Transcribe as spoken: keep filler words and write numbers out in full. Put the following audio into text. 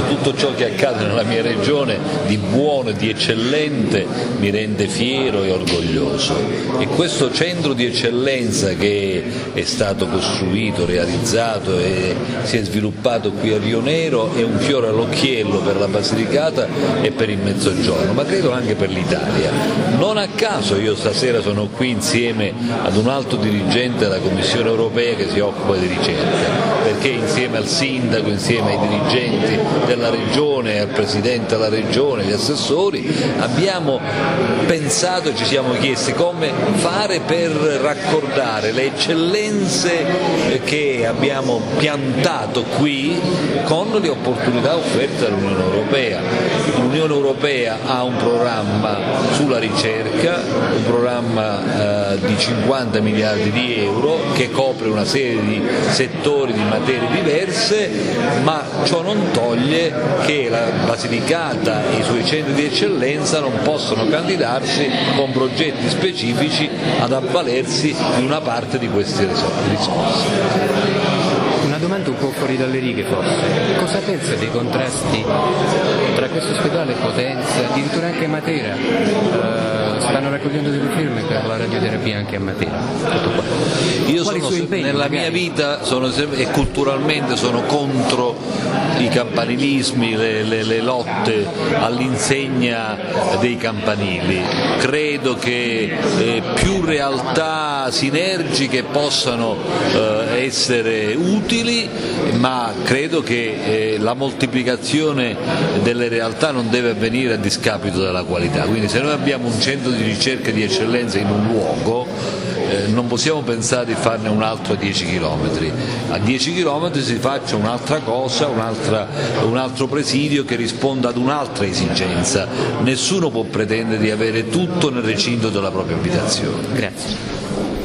tutto ciò che accade nella mia regione di buono e di eccellente mi rende fiero e orgoglioso, e questo centro di eccellenza che è stato costruito, realizzato e si è sviluppato qui a Rio Nero è un fiore all'occhiello per la Basilicata e per il Mezzogiorno, ma credo anche per l'Italia. Non a caso io stasera sono qui insieme ad un alto dirigente della Commissione europea che si occupa di ricerca, perché insieme al sindaco, insieme ai dirigenti della regione, al presidente della regione, agli assessori, abbiamo pensato e ci siamo chiesti come fare per raccordare le eccellenze che abbiamo piantato qui con le opportunità offerte dall'Unione Europea. L'Unione Europea ha un programma sulla ricerca, un programma eh, di cinquanta miliardi di euro che copre una serie di settori, di materie diverse, ma ciò non toglie che la Basilicata e i suoi centri di eccellenza non possono candidarsi con progetti specifici ad avvalersi di una parte di queste risorse. Una domanda un po' fuori dalle righe forse, cosa pensa dei contrasti tra questo ospedale e Potenza, addirittura anche Matera? Uh, stanno raccogliendo delle firme per la radioterapia anche a Matera. Tutto qua. Io sono, impegno, nella magari? mia vita sono, e culturalmente sono contro i campanilismi, le, le, le lotte all'insegna dei campanili. Credo che eh, più realtà sinergiche possano eh, essere utili, ma credo che eh, la moltiplicazione delle realtà non deve avvenire a discapito della qualità. Quindi se noi abbiamo un centro di ricerca di eccellenza in un luogo, eh, non possiamo pensare di farne un altro a dieci chilometri. A dieci chilometri si faccia un'altra cosa, un'altra, un altro presidio che risponda ad un'altra esigenza. Nessuno può pretendere di avere tutto nel recinto della propria abitazione. Grazie.